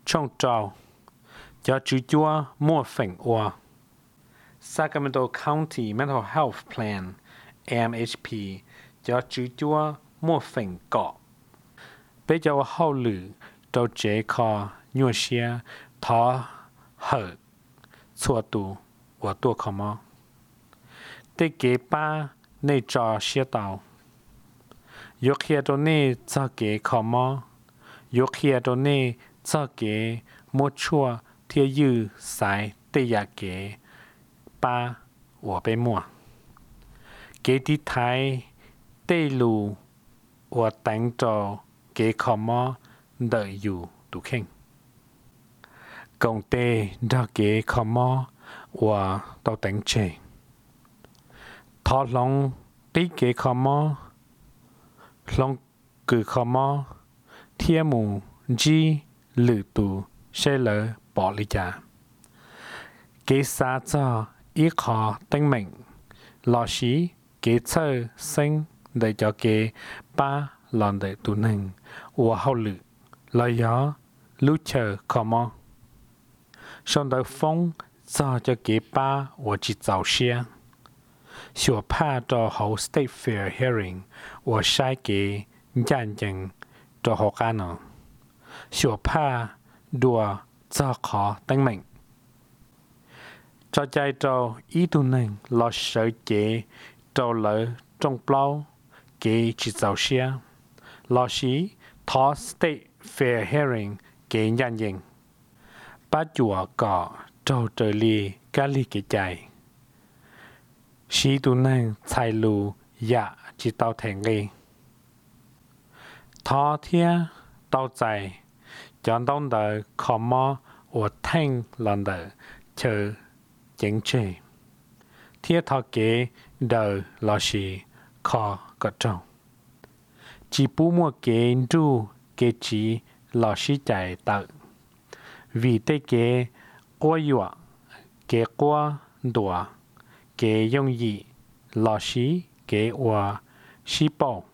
trong trào cho chú chúa mua phỉnh ua. Sacramento County Mental Health Plan MHP cho chú chúa mua phỉnh cọ. Bây giờ hậu lử trâu chế khó nhua xia thó hở chua tù và tua khó mò. Tế kế ba nê trò xia tàu. Yếu khía đồ nê cho kế khó mò. Yếu khía đồ nê cho kế mô chua thịa dư xài tê yà kế ba và bê mua. Kế tí thái tê lù và đánh trò kế khó mò đợi dù tù khen. Cộng tê đa kế khó mò và tàu đánh chê. Thọ lòng tí kế khó mò, lòng cử khó mò, thịa mù dì lử tù sẽ lỡ bỏ lý trả. Kế xa cho ý khó đánh mệnh, lọ xí kế chơ sinh để cho kế ba lần để tù nâng và hậu lử, lời gió lưu chờ khó mò. Xong đời phong cho kế ba và chỉ giáo xia. Sửa pa cho hậu state fair hearing và sai kế nhận nhận cho họ ca nọ. Sửa pa đùa cho khó đánh mệnh. Cho chạy cho ý tù nâng lo sở chế cho lỡ trong bao kế chỉ giáo xia. Lo xí thó state fair hearing kế nhận nhận. Bá chùa cọ trâu trời lì cá lì kế chạy. Xí tù nâng chạy lù dạ chỉ tao thèn lì. Thó thịa tao chạy chọn đông đời khó mò và thanh lần đời chờ chính trị. Thịa thọ kế đời lò xí khó gọt trâu. Chỉ bú mua kế rù kế chí lò xí chạy tạo. Vì tế kế qua dọa, kế qua đùa, kế dông dị, lò xí kế qua xí bầu.